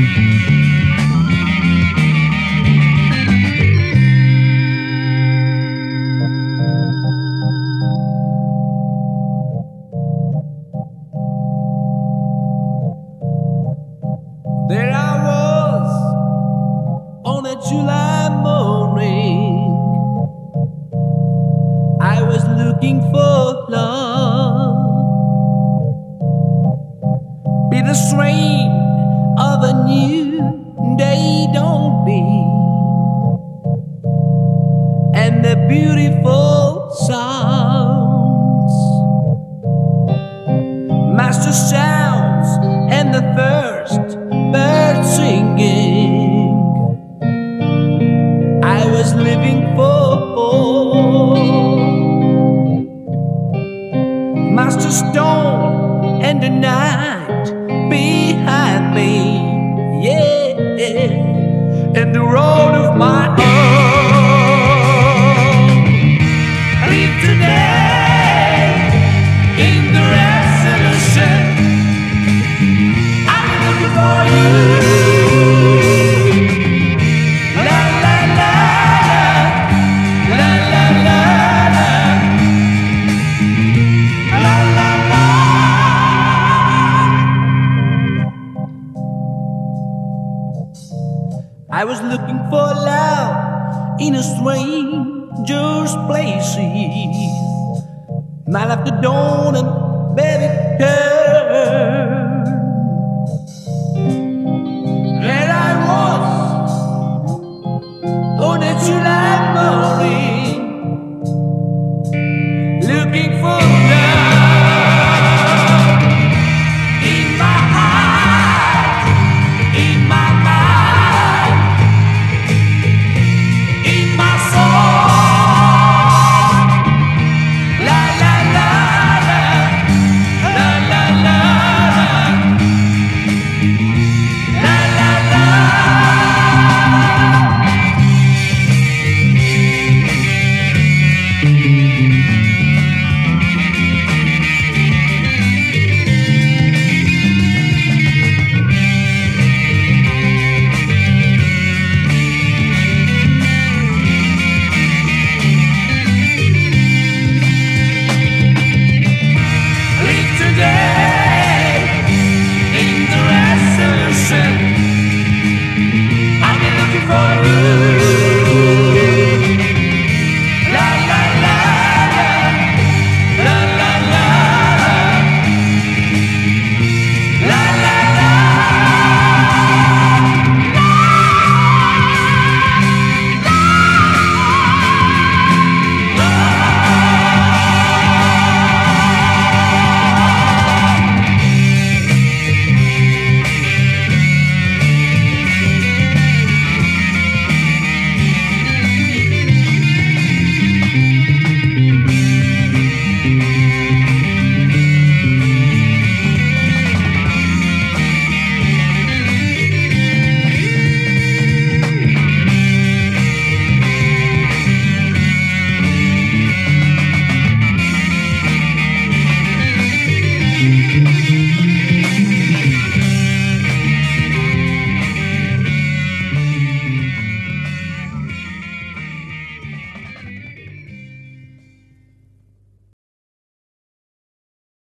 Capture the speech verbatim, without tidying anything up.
There I was on a July morning. I was looking for love, be the strain of a new day dawning, and the beautiful sounds, master sounds, and the first birds singing. I was living for Master Stone and the night behind me, yeah, and the road of my own. I live today in the resolution. I'm looking for you. La la la la la la la. La la la. I was looking for love in a stranger's places. My life to dawn and baby girl.